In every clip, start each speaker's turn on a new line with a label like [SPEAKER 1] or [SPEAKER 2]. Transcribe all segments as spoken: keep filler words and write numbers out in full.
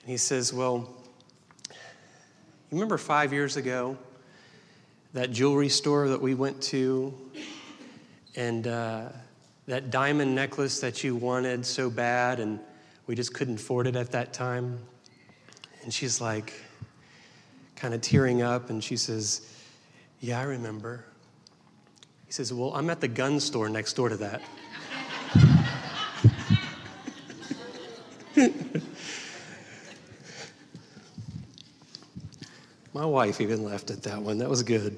[SPEAKER 1] And he says, well, you remember five years ago, that jewelry store that we went to, and uh, that diamond necklace that you wanted so bad, and we just couldn't afford it at that time? And she's like, kind of tearing up, and she says, yeah, I remember. He says, well, I'm at the gun store next door to that. My wife even laughed at that one. That was good.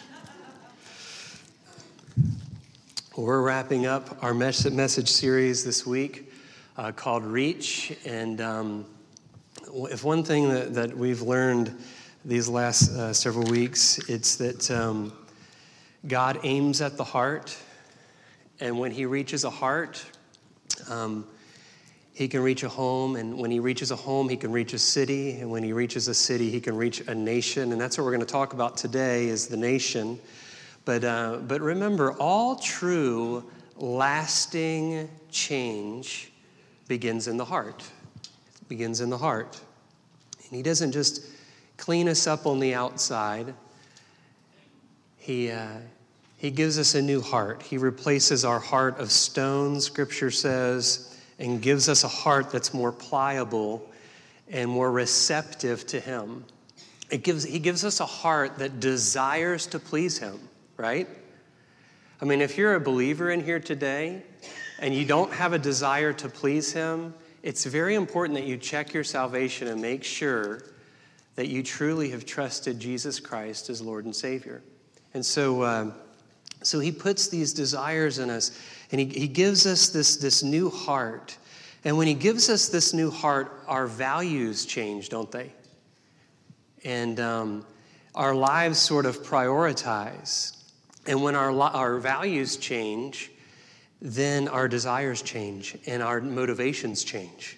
[SPEAKER 1] We're wrapping up our message series this week uh, called Reach. And um, if one thing that, that we've learned these last uh, several weeks, it's that um, God aims at the heart. And when he reaches a heart, um, he can reach a home, and when he reaches a home, he can reach a city, and when he reaches a city, he can reach a nation, and that's what we're going to talk about today is the nation. But uh, but remember, all true, lasting change begins in the heart. It begins in the heart. And he doesn't just clean us up on the outside. He uh, he gives us a new heart. He replaces our heart of stone, Scripture says, and gives us a heart that's more pliable and more receptive to him. It gives, he gives us a heart that desires to please him, right? I mean, if you're a believer in here today and you don't have a desire to please him, it's very important that you check your salvation and make sure that you truly have trusted Jesus Christ as Lord and Savior. And so, um, so he puts these desires in us, and he, he gives us this, this new heart. And when he gives us this new heart, our values change, don't they? And um, our lives sort of prioritize. And when our, our values change, then our desires change and our motivations change.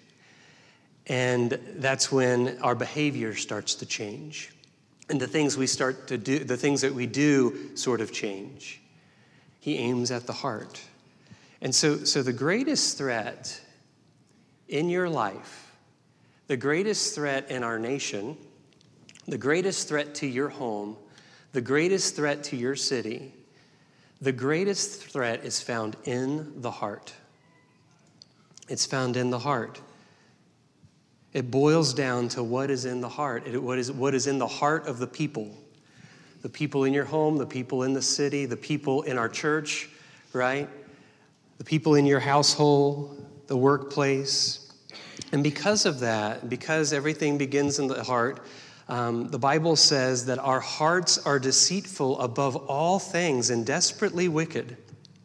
[SPEAKER 1] And that's when our behavior starts to change. And the things we start to do, the things that we do sort of change. He aims at the heart. And so, so the greatest threat in your life, the greatest threat in our nation, the greatest threat to your home, the greatest threat to your city, the greatest threat is found in the heart. It's found in the heart. It boils down to what is in the heart. It, what is, what is in the heart of the people. The people in your home, the people in the city, the people in our church, right? The people in your household, the workplace. And because of that, because everything begins in the heart, um, the Bible says that our hearts are deceitful above all things and desperately wicked.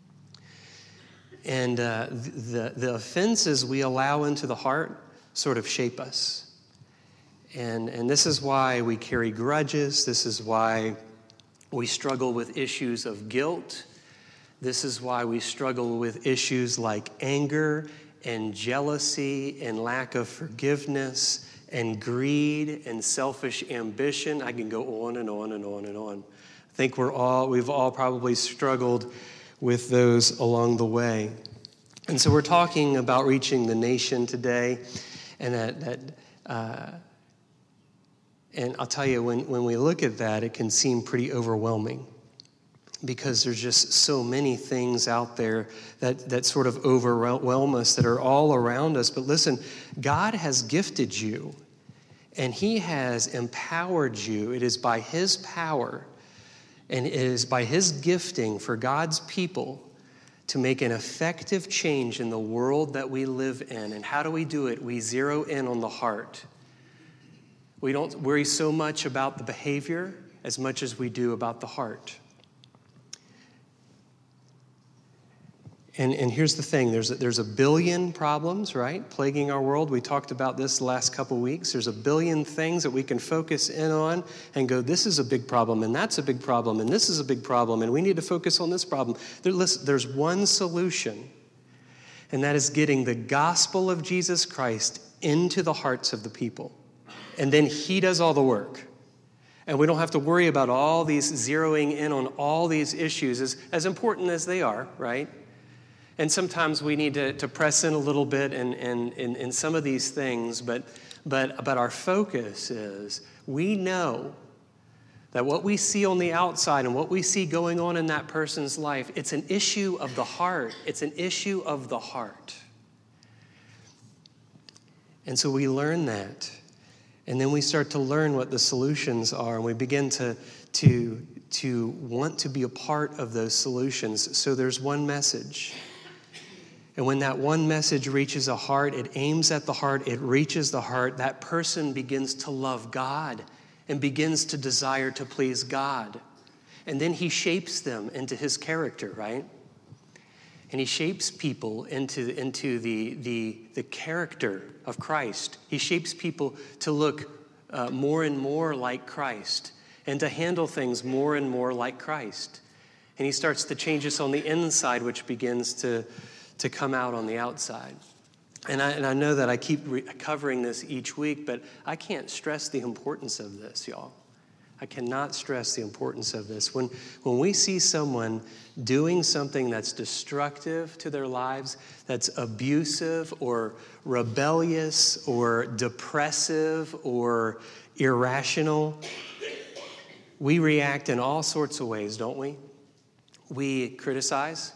[SPEAKER 1] And uh, the, the offenses we allow into the heart sort of shape us. And, and this is why we carry grudges. This is why we struggle with issues of guilt. This is why we struggle with issues like anger and jealousy and lack of forgiveness and greed and selfish ambition. I can go on and on and on and on. I think we're all, we've all probably struggled with those along the way. And so we're talking about reaching the nation today. And that, that uh, and I'll tell you, when, when we look at that, it can seem pretty overwhelming because there's just so many things out there that, that sort of overwhelm us, that are all around us. But listen, God has gifted you, and he has empowered you. It is by his power, and it is by his gifting for God's people to make an effective change in the world that we live in. And how do we do it? We zero in on the heart. We don't worry so much about the behavior as much as we do about the heart. And, and here's the thing, there's a, there's a billion problems, right, plaguing our world. We talked about this the last couple weeks. There's a billion things that we can focus in on and go, this is a big problem, and that's a big problem, and this is a big problem, and we need to focus on this problem. There, listen, there's one solution, and that is getting the gospel of Jesus Christ into the hearts of the people. And then he does all the work. And we don't have to worry about all these zeroing in on all these issues, as, as important as they are, right? And sometimes we need to, to press in a little bit in, in, in, in some of these things, but, but, but our focus is we know that what we see on the outside and what we see going on in that person's life, it's an issue of the heart. It's an issue of the heart. And so we learn that. And then we start to learn what the solutions are, and we begin to, to, to want to be a part of those solutions. So there's one message. And when that one message reaches a heart, it aims at the heart, it reaches the heart, that person begins to love God and begins to desire to please God. And then he shapes them into his character, right? And he shapes people into, into the, the, the character of Christ. He shapes people to look uh, more and more like Christ and to handle things more and more like Christ. And he starts to change us on the inside, which begins to, to come out on the outside. And I, and I know that I keep re- covering this each week, but I can't stress the importance of this, y'all. I cannot stress the importance of this. When, when we see someone doing something that's destructive to their lives, that's abusive or rebellious or depressive or irrational, we react in all sorts of ways, don't we? We criticize.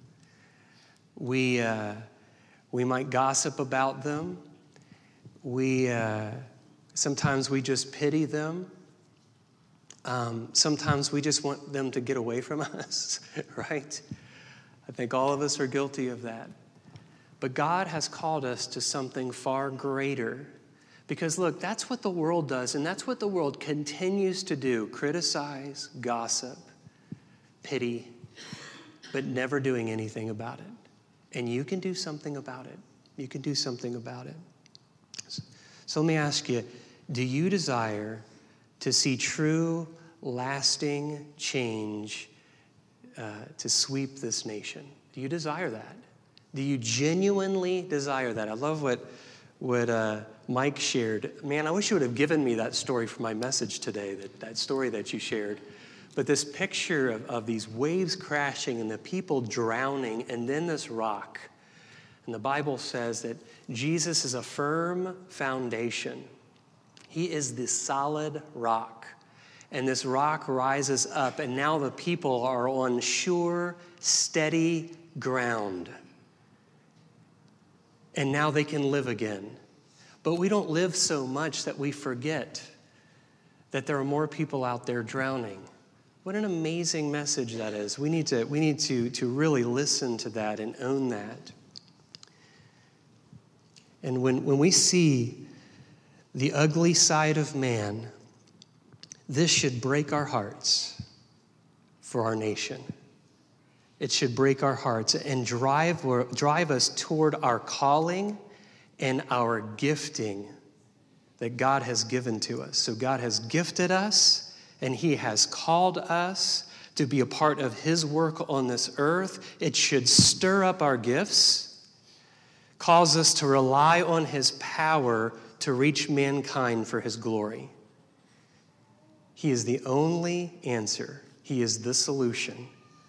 [SPEAKER 1] we uh, we might gossip about them. We uh, sometimes we just pity them. Um, sometimes we just want them to get away from us, right? I think all of us are guilty of that. But God has called us to something far greater. Because look, that's what the world does, and that's what the world continues to do. Criticize, gossip, pity, but never doing anything about it. And you can do something about it. You can do something about it. So let me ask you, do you desire to see true, lasting change uh, to sweep this nation? Do you desire that? Do you genuinely desire that? I love what, what uh, Mike shared. Man, I wish you would have given me that story for my message today, that, that story that you shared. But this picture of, of these waves crashing and the people drowning and then this rock. And the Bible says that Jesus is a firm foundation. He is the solid rock. And this rock rises up, and now the people are on sure, steady ground. And now they can live again. But we don't live so much that we forget that there are more people out there drowning. What an amazing message that is. We need to, we need to, to really listen to that and own that. And when, when we see the ugly side of man, this should break our hearts for our nation. It should break our hearts and drive, drive us toward our calling and our gifting that God has given to us. So God has gifted us, and he has called us to be a part of his work on this earth. It should stir up our gifts, cause us to rely on his power to reach mankind for his glory. He is the only answer. He is the solution.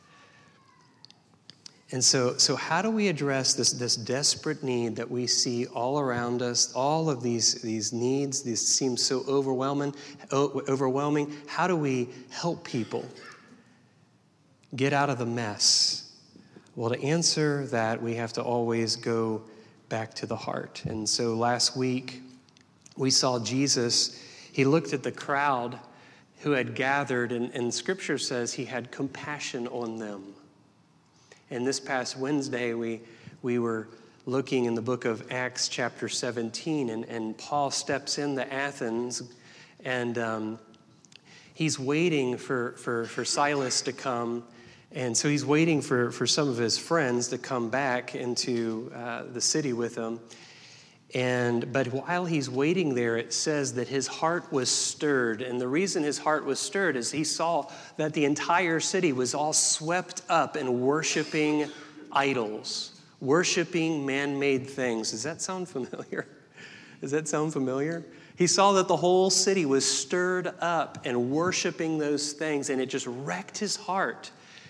[SPEAKER 1] And so, so how do we address this, this desperate need that we see all around us? All of these, these needs, these seem so overwhelming, overwhelming. How do we help people get out of the mess? Well, to answer that, we have to always go back to the heart. And so last week, we saw Jesus. He looked at the crowd who had gathered, and, and Scripture says he had compassion on them. And this past Wednesday, we we were looking in the book of Acts chapter seventeen, and, and Paul steps into Athens, and um, he's waiting for, for, for Silas to come. And so he's waiting for, for some of his friends to come back into uh, the city with him. And but while he's waiting there, it says that his heart was stirred. And the reason his heart was stirred is he saw that the entire city was all swept up in worshiping idols, worshiping man-made things. Does that sound familiar? Does that sound familiar? He saw that the whole city was stirred up and worshiping those things, and it just wrecked his heart.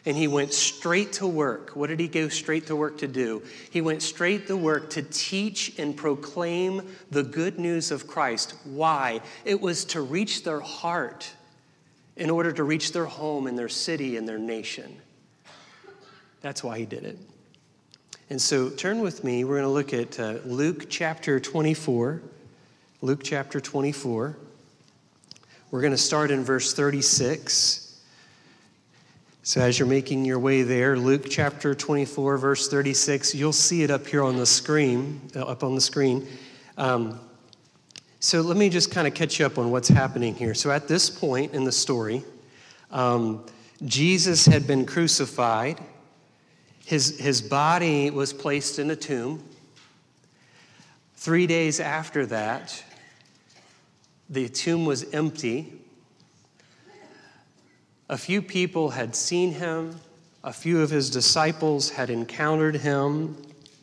[SPEAKER 1] And he went straight to work. What did he go straight to work to do? He went straight to work to teach and proclaim the good news of Christ. Why? It was to reach their heart in order to reach their home and their city and their nation. That's why he did it. And so turn with me. We're going to look at uh, Luke chapter twenty-four. Luke chapter twenty-four. We're going to start in verse thirty-six. So as you're making your way there, Luke chapter twenty-four, verse thirty-six, you'll see it up here on the screen, up on the screen. Um, so let me just kind of catch you up on what's happening here. So at this point in the story, um, Jesus had been crucified. His, his body was placed in a tomb. Three days after that, the tomb was empty. A few people had seen him. A few of his disciples had encountered him.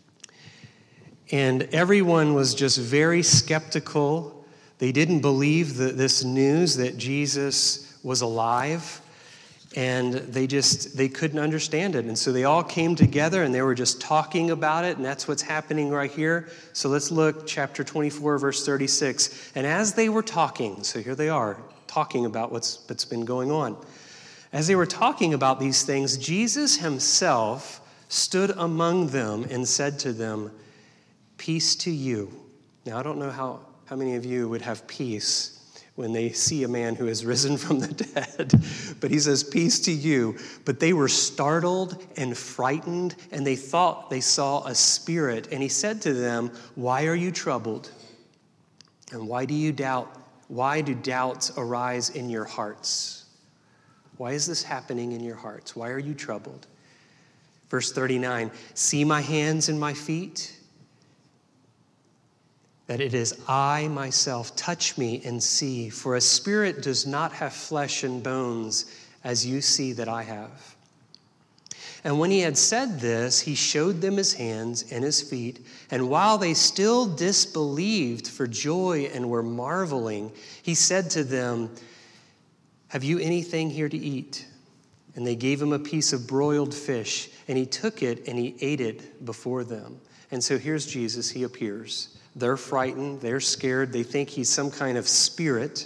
[SPEAKER 1] And everyone was just very skeptical. They didn't believe the, this news that Jesus was alive. And they just, they couldn't understand it. And so they all came together and they were just talking about it. And that's what's happening right here. So let's look, chapter twenty-four, verse thirty-six. And as they were talking, so here they are, talking about what's, what's been going on. As they were talking about these things, Jesus himself stood among them and said to them, "Peace to you." Now, I don't know how, how many of you would have peace when they see a man who has risen from the dead. But he says, "Peace to you." But they were startled and frightened, and they thought they saw a spirit. And he said to them, "Why are you troubled? And why do you doubt? Why do doubts arise in your hearts?" Why is this happening in your hearts? Why are you troubled? Verse thirty-nine, "See my hands and my feet, that it is I myself. Touch me and see, for a spirit does not have flesh and bones, as you see that I have." And when he had said this, he showed them his hands and his feet. And while they still disbelieved for joy and were marveling, he said to them, "Have you anything here to eat?" And they gave him a piece of broiled fish, and he took it and he ate it before them. And so here's Jesus, he appears. They're frightened, they're scared, they think he's some kind of spirit.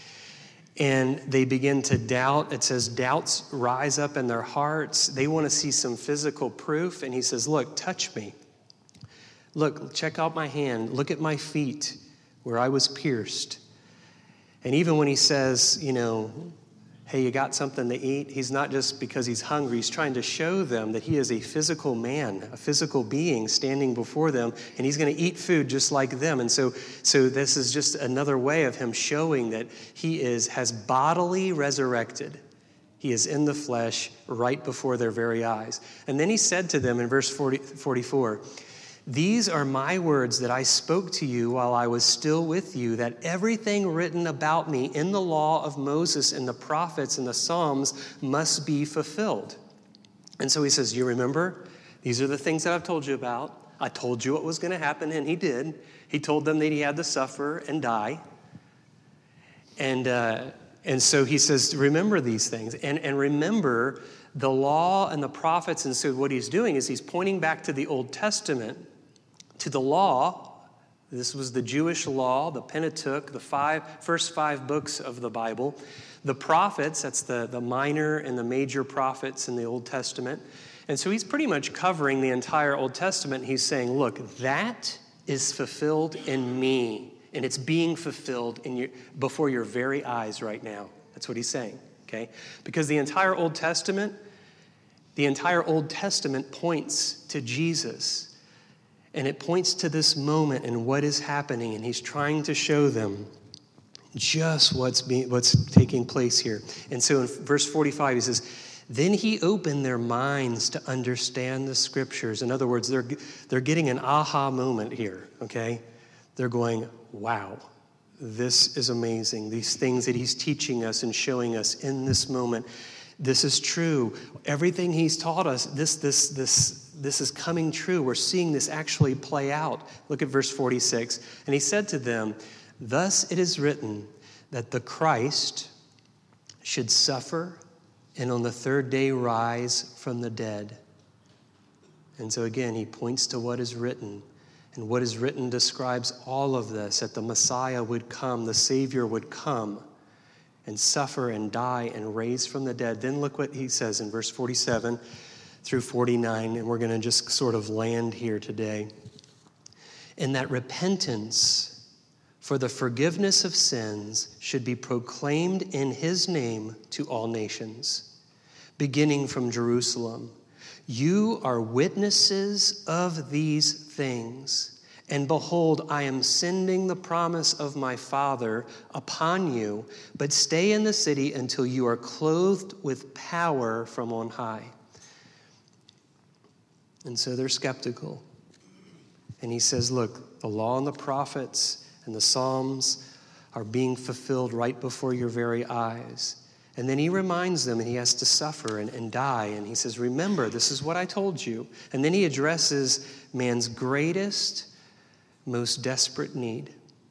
[SPEAKER 1] And they begin to doubt. It says doubts rise up in their hearts. They want to see some physical proof. And he says, "Look, touch me. Look, check out my hand. Look at my feet where I was pierced." And even when he says, you know, "Hey, you got something to eat?" He's not just because he's hungry. He's trying to show them that he is a physical man, a physical being standing before them, and he's going to eat food just like them. And so, so this is just another way of him showing that he is has bodily resurrected. He is in the flesh right before their very eyes. And then he said to them in verse forty, forty-four, "These are my words that I spoke to you while I was still with you, that everything written about me in the law of Moses and the prophets and the Psalms must be fulfilled." And so he says, "You remember? These are the things that I've told you about. I told you what was going to happen," and he did. He told them that he had to suffer and die. And uh, and so he says, remember these things. And, and remember the law and the prophets. And so what he's doing is he's pointing back to the Old Testament, to the law. This was the Jewish law, the Pentateuch, the five first five books of the Bible. The prophets, that's the, the minor and the major prophets in the Old Testament. And so he's pretty much covering the entire Old Testament. He's saying, look, that is fulfilled in me, and it's being fulfilled in your, before your very eyes right now. That's what he's saying, okay? Because the entire Old Testament, the entire Old Testament points to Jesus. And it points to this moment and what is happening, and he's trying to show them just what's being, what's taking place here. And so in verse forty-five, he says, "Then he opened their minds to understand the scriptures." In other words, they're they're getting an aha moment here, okay? They're going, wow, this is amazing. These things that he's teaching us and showing us in this moment, this is true. Everything he's taught us, this this this. This is coming true. We're seeing this actually play out. Look at verse forty-six. "And he said to them, 'Thus it is written that the Christ should suffer and on the third day rise from the dead. And so again, he points to what is written. And what is written describes all of this, that the Messiah would come, the Savior would come and suffer and die and raise from the dead. Then look what he says in verse forty-seven through forty-nine, and we're going to just sort of land here today. And that repentance for the forgiveness of sins should be proclaimed in his name to all nations, beginning from Jerusalem. You are witnesses of these things, and behold, I am sending the promise of my Father upon you, but stay in the city until you are clothed with power from on high. And so they're skeptical. And he says, look, the law and the prophets and the Psalms are being fulfilled right before your very eyes. And then he reminds them, and he has to suffer and, and die. And he says, remember, this is what I told you. And then he addresses man's greatest, most desperate need.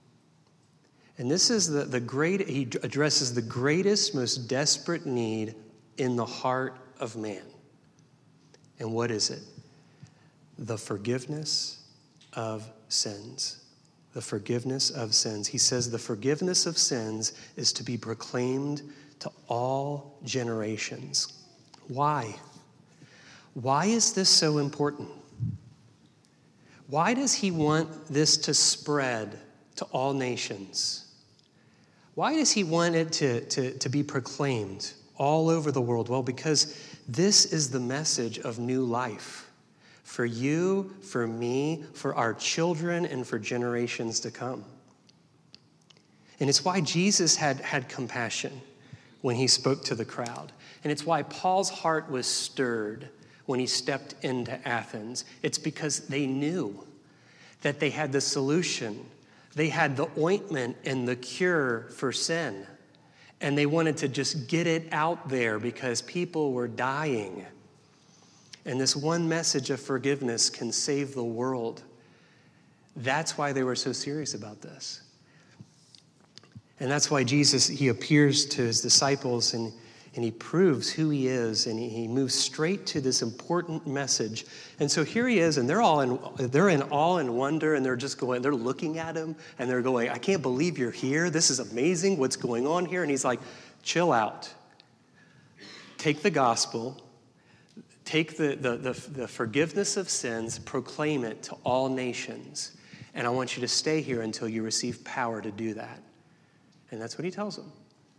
[SPEAKER 1] And this is the, the great, he addresses the greatest, most desperate need in the heart of man. And what is it? The forgiveness of sins. The forgiveness of sins. He says the forgiveness of sins is to be proclaimed to all generations. Why? Why is this so important? Why does he want this to spread to all nations? Why does he want it to, to, to be proclaimed all over the world? Well, because this is the message of new life for you, for me, for our children, and for generations to come. And it's why Jesus had, had compassion when he spoke to the crowd. And it's why Paul's heart was stirred when he stepped into Athens. It's because they knew that they had the solution. They had the ointment and the cure for sin. And they wanted to just get it out there because people were dying. And this one message of forgiveness can save the world. That's why they were so serious about this. And that's why Jesus, he appears to his disciples and, and he proves who he is, and he, he moves straight to this important message. And so here he is, and they're all in they're in awe and wonder, and they're just going, they're looking at him, and they're going, I can't believe you're here. This is amazing. What's going on here? And he's like, chill out. Take the gospel, take the, the, the, the forgiveness of sins, proclaim it to all nations. And I want you to stay here until you receive power to do that. And that's what he tells them.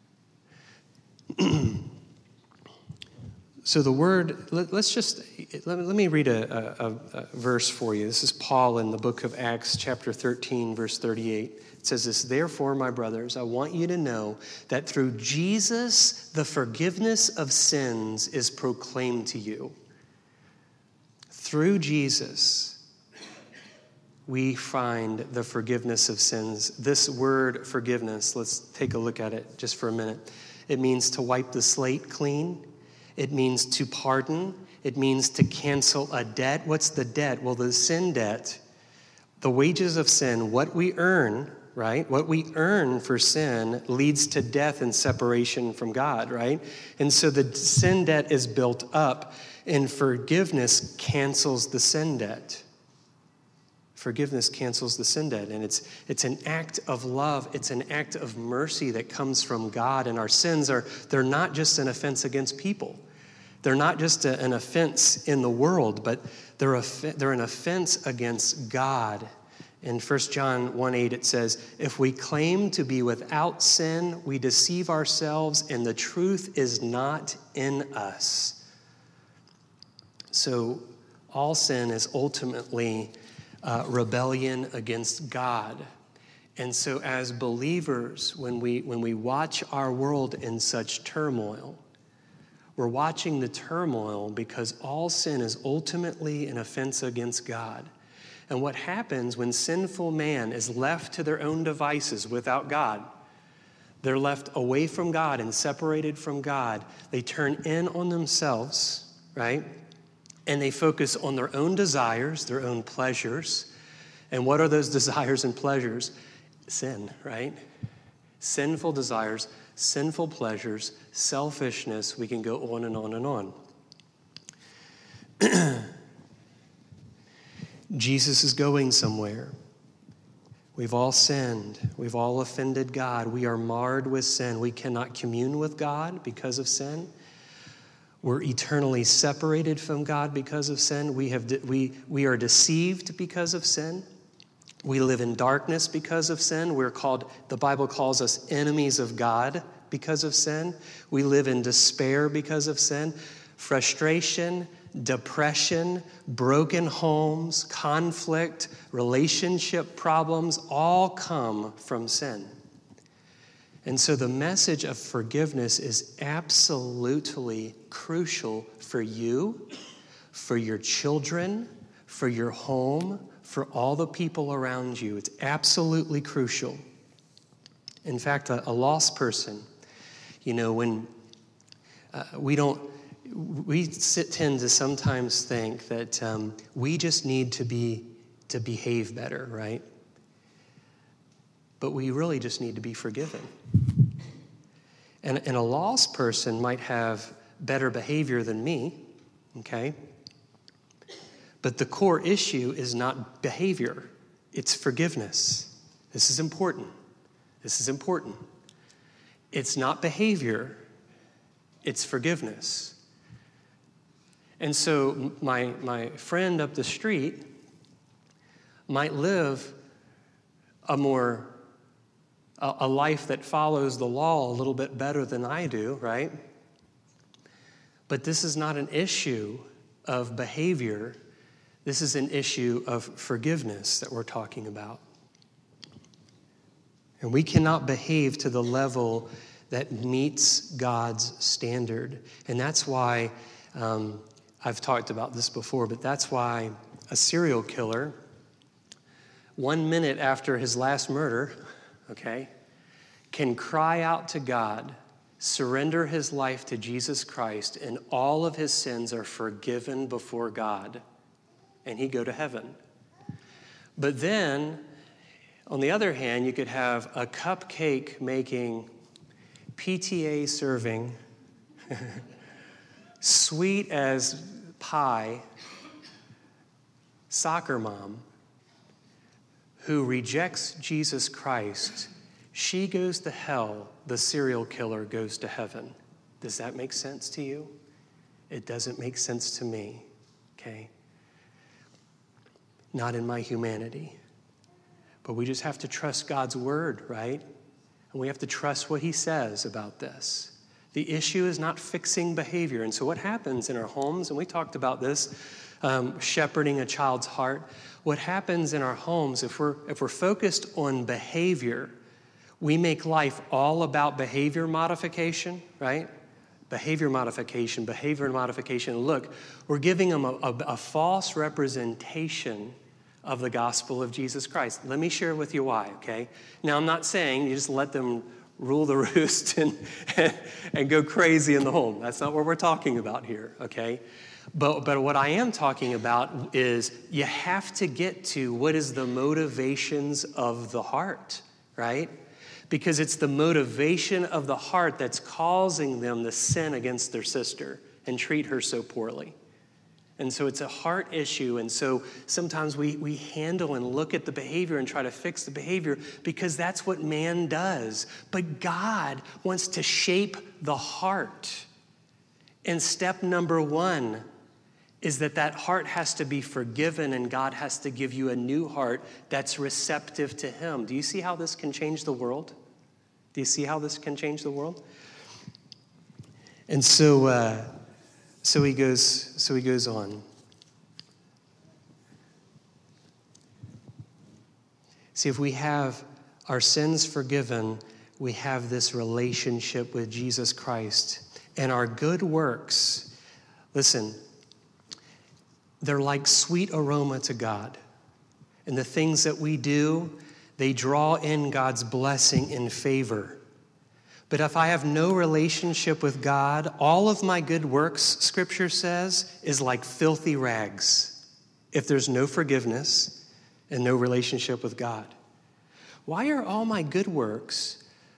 [SPEAKER 1] So the word, let, let's just, let, let me read a, a, a verse for you. This is Paul in the book of Acts, chapter thirteen, verse thirty-eight. It says this, therefore, my brothers, I want you to know that through Jesus, the forgiveness of sins is proclaimed to you. Through Jesus, we find the forgiveness of sins. This word forgiveness, let's take a look at it just for a minute. It means to wipe the slate clean. It means to pardon. It means to cancel a debt. What's the debt? Well, the sin debt, the wages of sin, what we earn, right? What we earn for sin leads to death and separation from God, right? And so the sin debt is built up, and forgiveness cancels the sin debt. Forgiveness cancels the sin debt, and it's it's an act of love. It's an act of mercy that comes from God, and our sins are, they're not just an offense against people. They're not just a, an offense in the world, but they're, a, they're an offense against God. In First John one eight, it says, if we claim to be without sin, we deceive ourselves, and the truth is not in us. So all sin is ultimately Uh, rebellion against God. And so as believers, when we when we watch our world in such turmoil, we're watching the turmoil because all sin is ultimately an offense against God. And what happens when sinful man is left to their own devices without God, they're left away from God and separated from God. They turn in on themselves, right? And they focus on their own desires, their own pleasures. And what are those desires and pleasures? Sin, right? sinful desires, sinful pleasures, selfishness. We can go on and on and on. Jesus is going somewhere. We've all sinned. We've all offended God. We are marred with sin. We cannot commune with God because of sin. We're eternally separated from God because of sin. We have de- we we are deceived because of sin. We live in darkness because of sin. We're called, the Bible calls us enemies of God because of sin. We live in despair because of sin. Frustration, depression, broken homes, conflict, relationship problems all come from sin. And so the message of forgiveness is absolutely crucial for you, for your children, for your home, for all the people around you. It's absolutely crucial. In fact, a, a lost person, you know, when uh, we don't, we sit, tend to sometimes think that um, we just need to be, to behave better, right? But we really just need to be forgiven. And, and a lost person might have better behavior than me, okay? But the core issue is not behavior, it's forgiveness. This is important. This is important. It's not behavior, it's forgiveness. And so my, my friend up the street might live a more, a, a life that follows the law a little bit better than I do, right? But this is not an issue of behavior. This is an issue of forgiveness that we're talking about. And we cannot behave to the level that meets God's standard. And that's why, um, I've talked about this before, but that's why a serial killer, one minute after his last murder, okay, can cry out to God, surrender his life to Jesus Christ, and all of his sins are forgiven before God. And he'd go to heaven. But then, on the other hand, you could have a cupcake making, P T A serving, sweet as pie soccer mom who rejects Jesus Christ. She goes to hell, the serial killer goes to heaven. Does that make sense to you? It doesn't make sense to me, okay? Not in my humanity. But we just have to trust God's word, right? And we have to trust what he says about this. The issue is not fixing behavior. And so what happens in our homes, and we talked about this, um, shepherding a child's heart. What happens in our homes, if we're, if we're focused on behavior, we make life all about behavior modification, right? Behavior modification, behavior modification. Look, we're giving them a, a, a false representation of the gospel of Jesus Christ. Let me share with you why, okay? Now, I'm not saying you just let them rule the roost and, and go crazy in the home. That's not what we're talking about here, okay? But, but what I am talking about is you have to get to what is the motivations of the heart, right? Because it's the motivation of the heart that's causing them to sin against their sister and treat her so poorly. And so it's a heart issue. And so sometimes we, we handle and look at the behavior and try to fix the behavior because that's what man does. But God wants to shape the heart. And step number one is that that heart has to be forgiven and God has to give you a new heart that's receptive to him. Do you see how this can change the world? Do you see how this can change the world? And so... Uh, So he goes, so he goes on. See, if we have our sins forgiven, we have this relationship with Jesus Christ. And our good works, listen, they're like sweet aroma to God. And the things that we do, they draw in God's blessing and favor. But if I have no relationship with God, all of my good works, Scripture says, is like filthy rags if there's no forgiveness and no relationship with God. Why are all my good works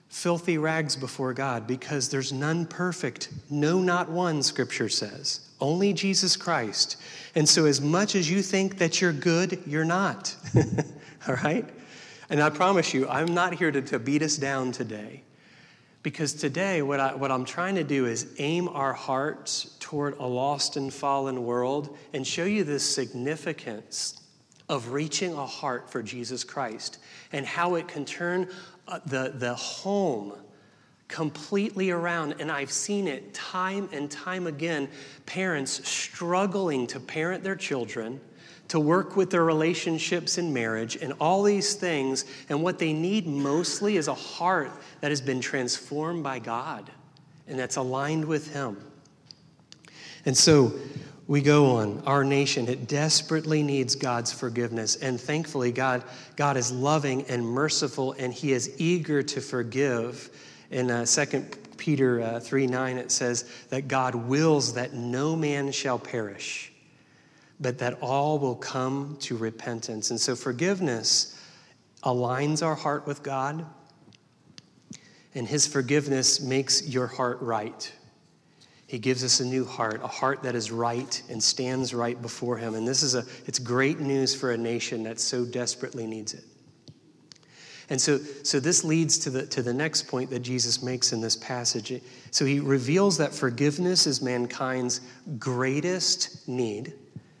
[SPEAKER 1] filthy rags before God, because there's none perfect. No, not one, Scripture says. Only Jesus Christ. And so as much as you think that you're good, you're not. All right? And I promise you, I'm not here to, to beat us down today. Because today, what, I, what I'm trying to do is aim our hearts toward a lost and fallen world and show you the significance of reaching a heart for Jesus Christ and how it can turn uh, the, the home completely around. And I've seen it time and time again, parents struggling to parent their children, to work with their relationships in marriage and all these things. And what they need mostly is a heart that has been transformed by God and that's aligned with Him. And so we go on. Our nation, it desperately needs God's forgiveness. And thankfully, God, God is loving and merciful, and He is eager to forgive. In uh, Second Peter uh, three nine, it says that God wills that no man shall perish, but that all will come to repentance. And so forgiveness aligns our heart with God, and His forgiveness makes your heart right. He gives us a new heart, a heart that is right and stands right before Him. And this is a, it's great news for a nation that so desperately needs it. And so, so this leads to the, to the next point that Jesus makes in this passage. So He reveals that forgiveness is mankind's greatest need.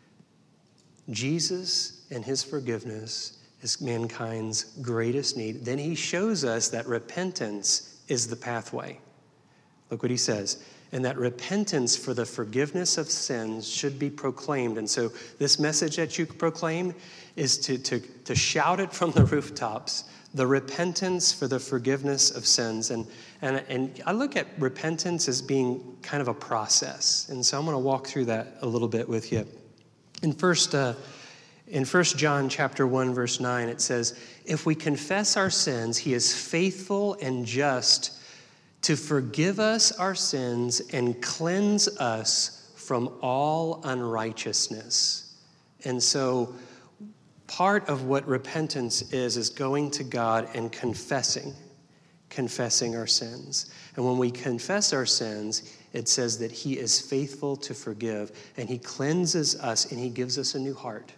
[SPEAKER 1] Jesus and His forgiveness is mankind's greatest need. Then He shows us that repentance is the pathway. Look what He says. And that repentance for the forgiveness of sins should be proclaimed. And so this message that you proclaim is to, to, to shout it from the rooftops, the repentance for the forgiveness of sins. And, and, and I look at repentance as being kind of a process. And so I'm going to walk through that a little bit with you. In first, uh, in First John chapter one, verse nine, it says, if we confess our sins, He is faithful and just to forgive us our sins and cleanse us from all unrighteousness. And so part of what repentance is, is going to God and confessing, confessing our sins. And when we confess our sins, it says that He is faithful to forgive, and He cleanses us, and He gives us a new heart.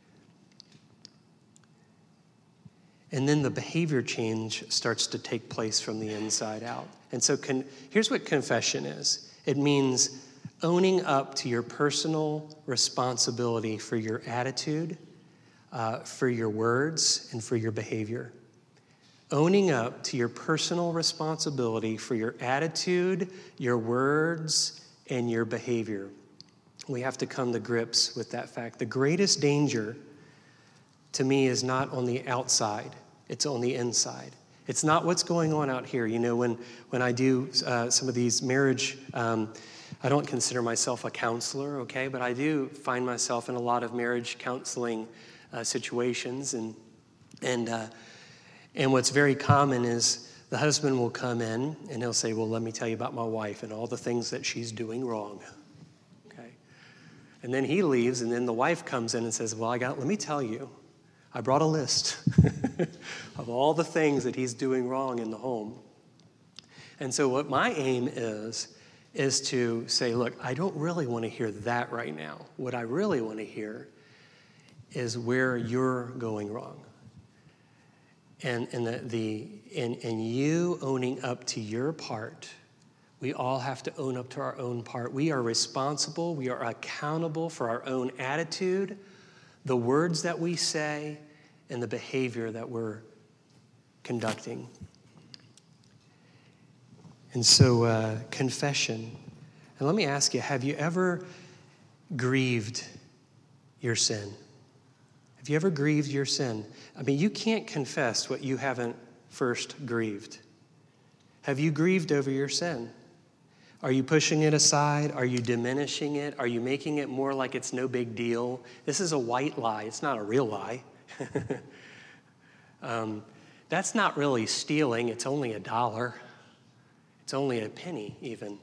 [SPEAKER 1] And then the behavior change starts to take place from the inside out. And so con- here's what confession is. It means owning up to your personal responsibility for your attitude, uh, for your words, and for your behavior. Owning up to your personal responsibility for your attitude, your words, and your behavior. We have to come to grips with that fact. The greatest danger to me is not on the outside, it's on the inside. It's not what's going on out here. You know, when, when I do uh, some of these marriage, um, I don't consider myself a counselor, okay, but I do find myself in a lot of marriage counseling uh, situations. And, and, uh, and what's very common is the husband will come in and he'll say, well, let me tell you about my wife and all the things that she's doing wrong. Okay. And then he leaves, and then the wife comes in and says, well, I got, let me tell you, I brought a list of all the things that he's doing wrong in the home. And so what my aim is, is to say, look, I don't really want to hear that right now. What I really want to hear is where you're going wrong. And, and, the, the, and, and you owning up to your part. We all have to own up to our own part. We are responsible. We are accountable for our own attitude, the words that we say, and the behavior that we're conducting. And so, uh, confession. And let me ask you, have you ever grieved your sin? Have you ever grieved your sin? I mean, you can't confess what you haven't first grieved. Have you grieved over your sin? Are you pushing it aside? Are you diminishing it? Are you making it more like it's no big deal? This is a white lie. It's not a real lie. um, that's not really stealing. It's only a dollar. It's only a penny, even.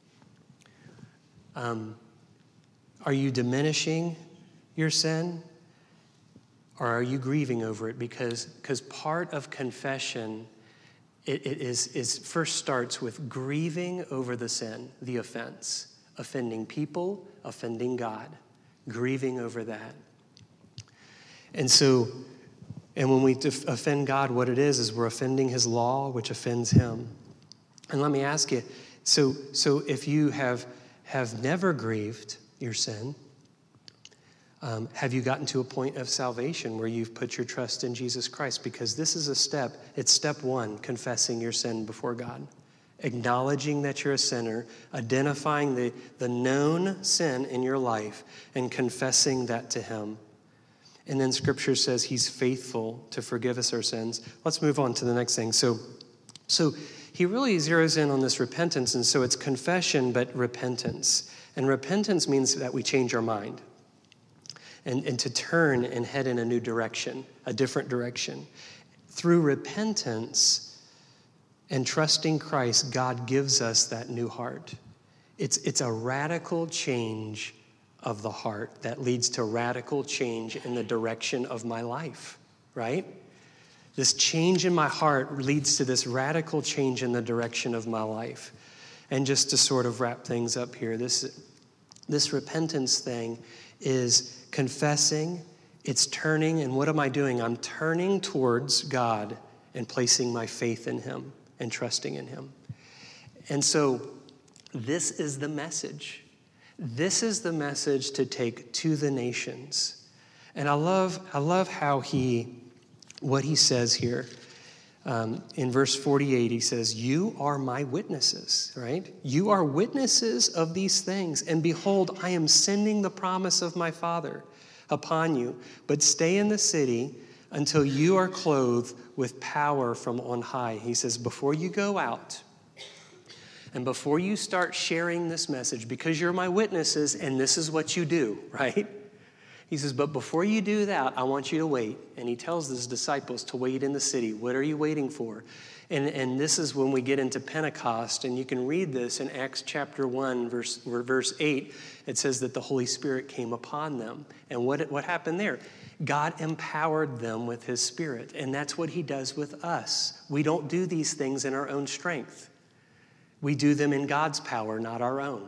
[SPEAKER 1] Um, are you diminishing your sin? Or are you grieving over it? Because, because part of confession it, it is, is first starts with grieving over the sin, the offense, offending people, offending God, grieving over that. And so, and when we def- offend God, what it is, is we're offending his law, which offends him. And let me ask you, so, so if you have, have never grieved your sin, um, have you gotten to a point of salvation where you've put your trust in Jesus Christ? Because this is a step, it's step one, confessing your sin before God. Acknowledging that you're a sinner, identifying the, the known sin in your life, and confessing that to him. And then Scripture says he's faithful to forgive us our sins. Let's move on to the next thing. So, so he really zeroes in on this repentance, and so it's confession, but repentance. And repentance means that we change our mind and, and to turn and head in a new direction, a different direction. Through repentance and trusting Christ, God gives us that new heart. It's, it's a radical change of the heart that leads to radical change in the direction of my life, right? This change in my heart leads to this radical change in the direction of my life. And just to sort of wrap things up here, this, this repentance thing is confessing, it's turning, and what am I doing? I'm turning towards God and placing my faith in him and trusting in him. And so this is the message. This is the message to take to the nations. And I love, I love how he, what he says here. Um, in verse forty-eight, he says, you are my witnesses, right? You are witnesses of these things. And behold, I am sending the promise of my Father upon you. But stay in the city until you are clothed with power from on high. He says, before you go out, and before you start sharing this message, because you're my witnesses and this is what you do, right? He says, but before you do that, I want you to wait. And he tells his disciples to wait in the city. What are you waiting for? And, and this is when we get into Pentecost, and you can read this in Acts chapter one, verse, verse eight. It says that the Holy Spirit came upon them. And what, what happened there? God empowered them with his Spirit. And that's what he does with us. We don't do these things in our own strength. We do them in God's power, not our own.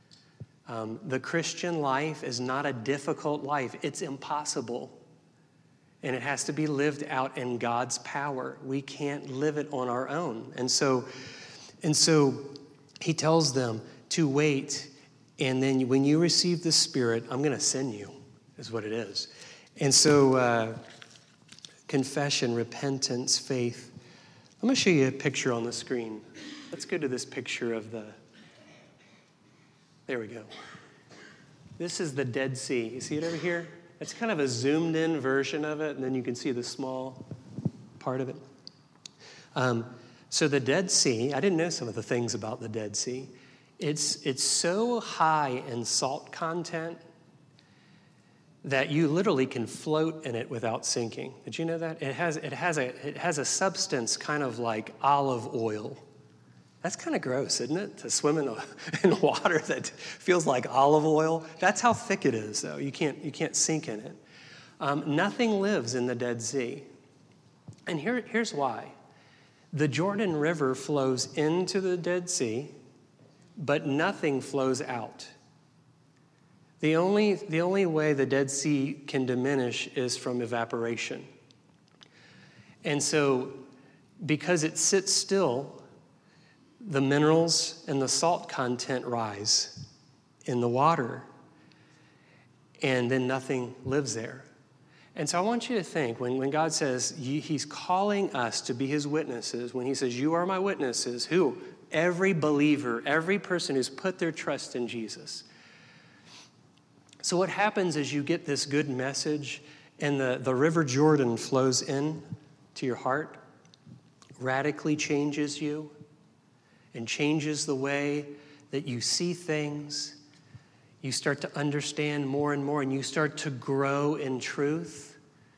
[SPEAKER 1] Um, the Christian life is not a difficult life. It's impossible. And it has to be lived out in God's power. We can't live it on our own. And so, and so he tells them to wait. And then when you receive the Spirit, I'm going to send you, is what it is. And so uh, confession, repentance, faith. I'm going to show you a picture on the screen. Let's go to this picture of the, there we go. This is the Dead Sea. You see it over here? It's kind of a zoomed in version of it, and then you can see the small part of it. Um, so the Dead Sea, I didn't know some of the things about the Dead Sea. It's, it's so high in salt content that you literally can float in it without sinking. Did you know that? It has, it has, a, it has a substance kind of like olive oil. That's kind of gross, isn't it? To swim in, a, in water that feels like olive oil. That's how thick it is, though. You can't, you can't sink in it. Um, nothing lives in the Dead Sea. And here, here's why. The Jordan River flows into the Dead Sea, but nothing flows out. The only, the only way the Dead Sea can diminish is from evaporation. And so, because it sits still, the minerals and the salt content rise in the water, and then nothing lives there. And so I want you to think, when, when God says he's calling us to be his witnesses, when he says, you are my witnesses, who? Every believer, every person who's put their trust in Jesus. So what happens is you get this good message, and the, the River Jordan flows in to your heart, radically changes you, and changes the way that you see things. You start to understand more and more, and you start to grow in truth.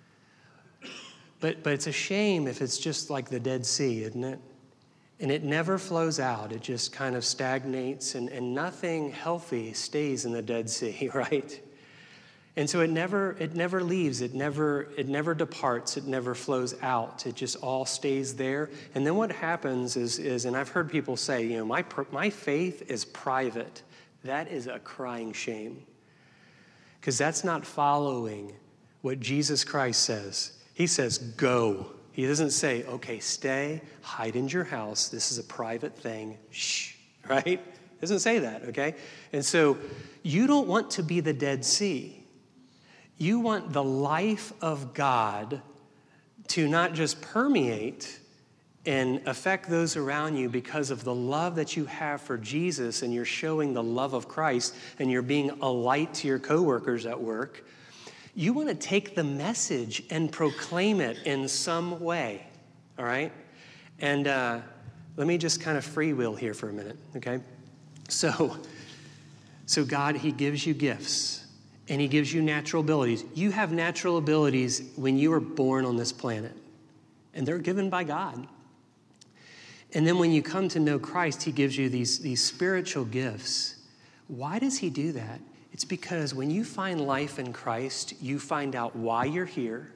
[SPEAKER 1] But, but it's a shame if it's just like the Dead Sea, isn't it? And it never flows out. It just kind of stagnates, and, and nothing healthy stays in the Dead Sea, right? And so it never it never leaves, it never it never departs, it never flows out. It just all stays there. And then what happens is is and I've heard people say, you know, my my faith is private. That is a crying shame. Because that's not following what Jesus Christ says. He says, go. He doesn't say, okay, stay, hide in your house. This is a private thing. Shh, right? He doesn't say that, okay? And so you don't want to be the Dead Sea. You want the life of God to not just permeate and affect those around you because of the love that you have for Jesus, and you're showing the love of Christ, and you're being a light to your coworkers at work. You want to take the message and proclaim it in some way, all right? And uh, let me just kind of freewheel here for a minute, okay? So, so God, he gives you gifts. And he gives you natural abilities. You have natural abilities when you were born on this planet. And they're given by God. And then when you come to know Christ, he gives you these, these spiritual gifts. Why does he do that? It's because when you find life in Christ, you find out why you're here,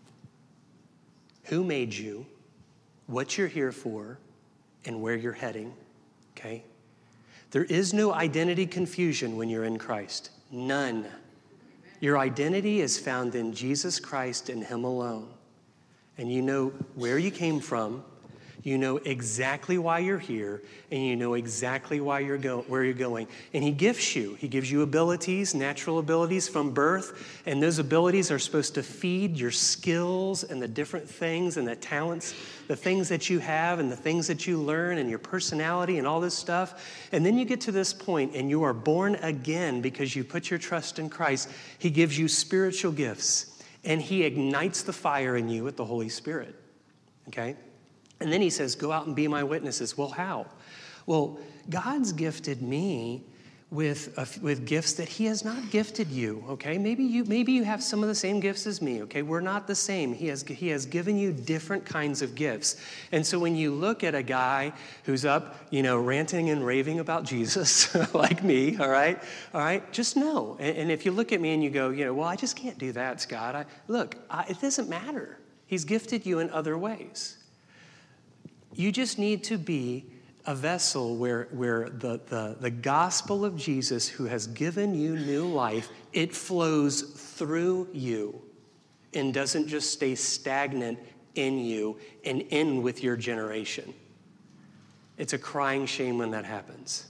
[SPEAKER 1] who made you, what you're here for, and where you're heading, okay? There is no identity confusion when you're in Christ. None. Your identity is found in Jesus Christ and him alone. And you know where you came from, you know exactly why you're here, and you know exactly why you're go- where you're going. And he gifts you. He gives you abilities, natural abilities from birth, and those abilities are supposed to feed your skills and the different things and the talents, the things that you have and the things that you learn and your personality and all this stuff. And then you get to this point and you are born again because you put your trust in Christ. He gives you spiritual gifts, and he ignites the fire in you with the Holy Spirit, okay? And then he says, go out and be my witnesses. Well, how? Well, God's gifted me with, uh, with gifts that he has not gifted you, okay? Maybe you maybe you have some of the same gifts as me, okay? We're not the same. He has, he has given you different kinds of gifts. And so when you look at a guy who's up, you know, ranting and raving about Jesus, like me, all right? All right? Just know. And, and if you look at me and you go, you know, well, I just can't do that, Scott. I, look, I, it doesn't matter. He's gifted you in other ways. You just need to be a vessel where, where the, the, the gospel of Jesus, who has given you new life, it flows through you and doesn't just stay stagnant in you and in with your generation. It's a crying shame when that happens.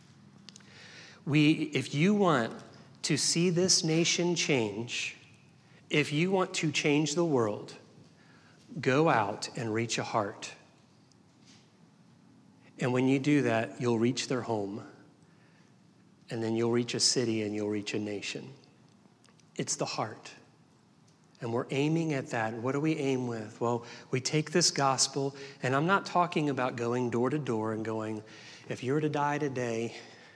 [SPEAKER 1] We, if you want to see this nation change, if you want to change the world, go out and reach a heart. And when you do that, you'll reach their home. And then you'll reach a city and you'll reach a nation. It's the heart. And we're aiming at that. What do we aim with? Well, we take this gospel, and I'm not talking about going door to door and going, if you were to die today,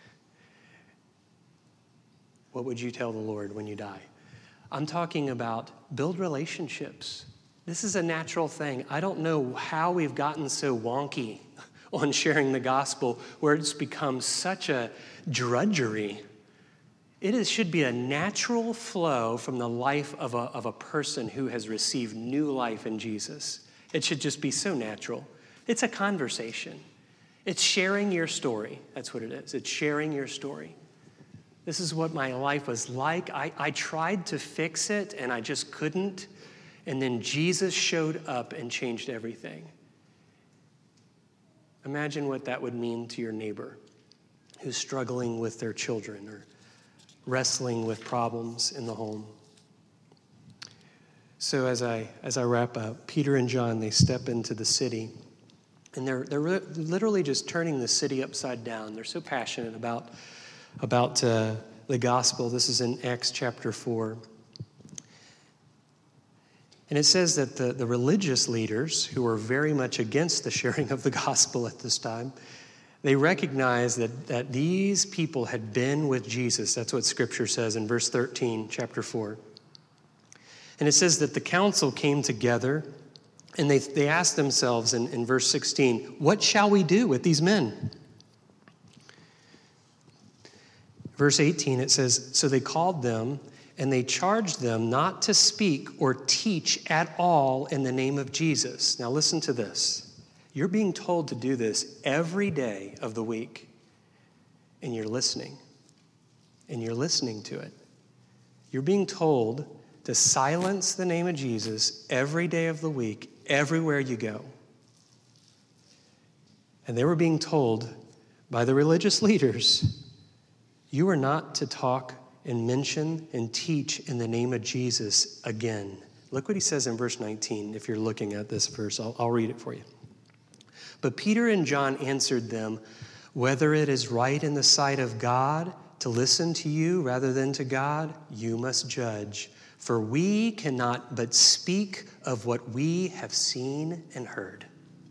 [SPEAKER 1] what would you tell the Lord when you die? I'm talking about build relationships. This is a natural thing. I don't know how we've gotten so wonky on sharing the gospel, where it's become such a drudgery. It is, should be a natural flow from the life of a, of a person who has received new life in Jesus. It should just be so natural. It's a conversation. It's sharing your story. That's what it is. It's sharing your story. This is what my life was like. I, I tried to fix it, and I just couldn't. And then Jesus showed up and changed everything. Imagine what that would mean to your neighbor who's struggling with their children or wrestling with problems in the home. So as I as I wrap up, Peter and John, they step into the city, and they're they're re- literally just turning the city upside down. They're so passionate about about uh, the gospel. This is in Acts chapter four. And it says that the, the religious leaders, who were very much against the sharing of the gospel at this time, they recognized that, that these people had been with Jesus. That's what Scripture says in verse thirteen, chapter four. And it says that the council came together, and they, they asked themselves in, in verse sixteen, what shall we do with these men? Verse eighteen, it says, so they called them and they charged them not to speak or teach at all in the name of Jesus. Now listen to this. You're being told to do this every day of the week, and you're listening, and you're listening to it. You're being told to silence the name of Jesus every day of the week, everywhere you go. And they were being told by the religious leaders, you are not to talk and mention and teach in the name of Jesus again. Look what he says in verse nineteen, if you're looking at this verse. I'll, I'll read it for you. But Peter and John answered them, whether it is right in the sight of God to listen to you rather than to God, you must judge. For we cannot but speak of what we have seen and heard.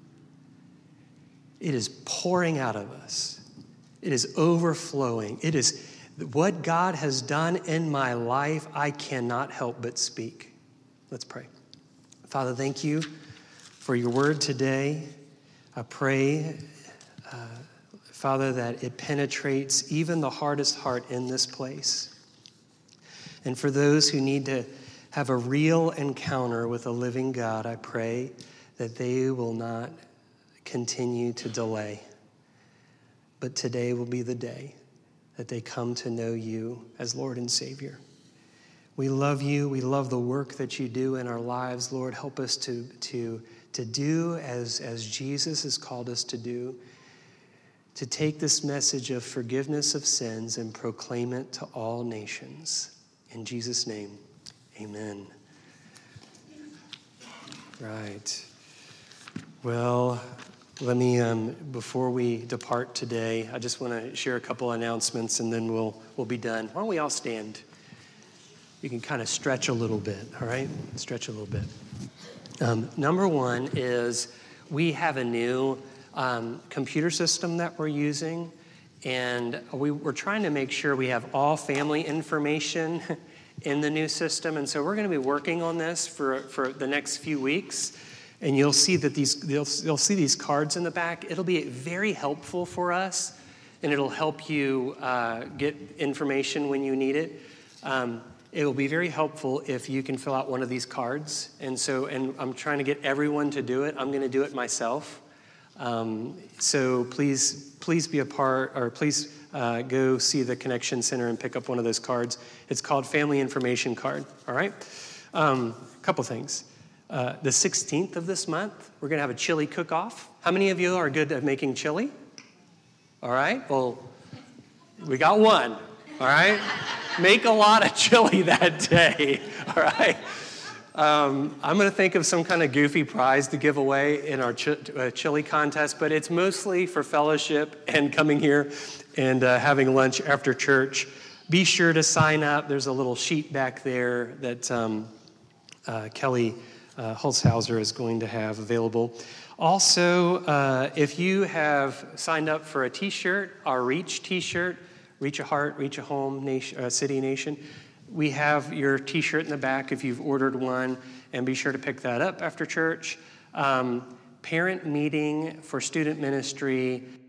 [SPEAKER 1] It is pouring out of us. It is overflowing. It is what God has done in my life, I cannot help but speak. Let's pray. Father, thank you for your word today. I pray, uh, Father, that it penetrates even the hardest heart in this place. And for those who need to have a real encounter with a living God, I pray that they will not continue to delay. But today will be the day that they come to know you as Lord and Savior. We love you. We love the work that you do in our lives. Lord, help us to, to, to do as, as Jesus has called us to do, to take this message of forgiveness of sins and proclaim it to all nations. In Jesus' name, amen. Right. Well, let me, um, before we depart today, I just want to share a couple announcements and then we'll we'll be done. Why don't we all stand? You can kind of stretch a little bit, all right? Stretch a little bit. Um, number one is we have a new um, computer system that we're using, and we, we're trying to make sure we have all family information in the new system, and so we're going to be working on this for, for the next few weeks. And you'll see that these, you'll, you'll see these cards in the back. It'll be very helpful for us, and it'll help you uh, get information when you need it. Um, it will be very helpful if you can fill out one of these cards. And so, and I'm trying to get everyone to do it. I'm going to do it myself. Um, so please, please be a part, or please uh, go see the Connection Center and pick up one of those cards. It's called Family Information Card. All right. Um, a couple things. Uh, the sixteenth of this month, we're going to have a chili cook-off. How many of you are good at making chili? All right. Well, we got one. All right. Make a lot of chili that day. All right. Um, I'm going to think of some kind of goofy prize to give away in our ch- uh, chili contest, but it's mostly for fellowship and coming here and uh, having lunch after church. Be sure to sign up. There's a little sheet back there that um, uh, Kelly Uh, Holzhauser is going to have available. Also, uh, if you have signed up for a t-shirt, our Reach t-shirt, Reach a Heart, Reach a Home, nation, uh, City Nation, we have your t-shirt in the back if you've ordered one, and be sure to pick that up after church. Um, parent meeting for student ministry